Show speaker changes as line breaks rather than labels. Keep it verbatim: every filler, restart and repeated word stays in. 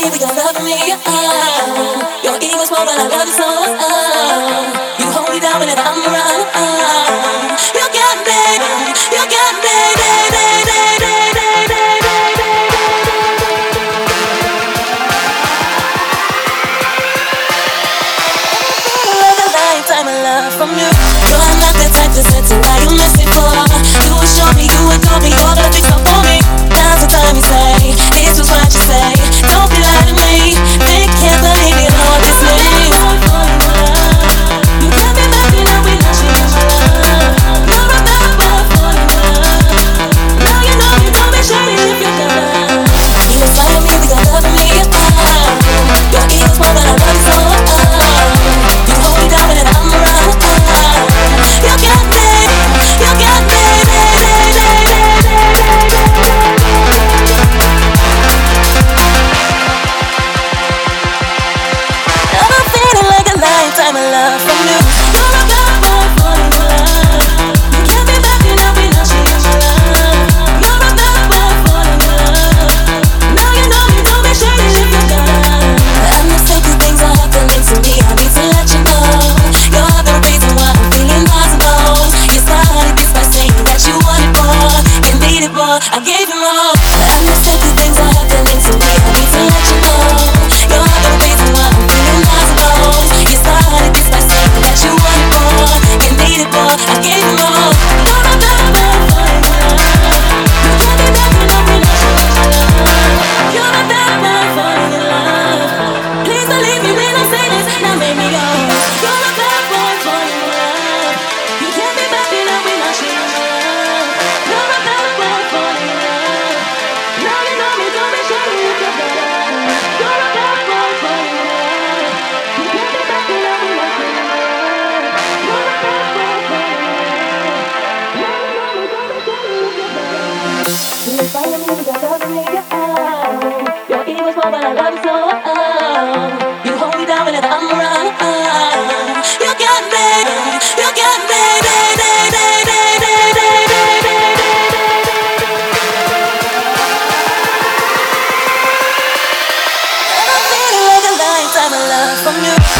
because loving me. Oh, your ego's small, but I love you so. Oh, you hold me down whenever I'm around. Oh, you got me, you got me. Lifetime of love from you. You're not the type to set to why you miss it for. You would show me, you would call me, you're gonna fix up for me. Now's the time you say, this was what you say. Don't be lying to me, they can't believe it all this means. You got me backing up with no change. You're a bad boy for love. Now you know you don't be shady if you're gonna. You inspire me because loving me. Your ego's more than I love you so. You hold me down whenever I'm around. You got me, you got me. I'm feeling like a lifetime of love from you. You're a bad boy falling in love. You can't be backing up with no change of love. You're a bad boy falling in love. Now you know you don't be shady if you're done. I'm the simple things are happening to me. I need to let you know. You're the reason why I'm feeling possible. You started this by saying that you wanted more, you needed more. I gave you more. I'm the simple things are happening to me. I need to let you know. You're the reason why I'm feeling possible. You started this by saying that you wanted more, you needed more. I gave you more. You're a bad boy falling in love. You can't be backing up with no change of love. You're a bad boy falling in love. Please believe me when I say this. Now make me go. You're a bad boy falling in love. You can't be backing up with no change of love. You're a bad boy falling in love. Now you know me, don't be shady if you're better. You're a bad boy falling in love. You can't be backing up with no change of love. You're a bad boy falling in love. Now you know me, don't be shady if you're better. You inspire me because loving me. Oh, your ego's small, but I love you so. Oh, you hold me down whenever I'm around. Oh, you got me, you got me. I'm feeling like a lifetime of love from you.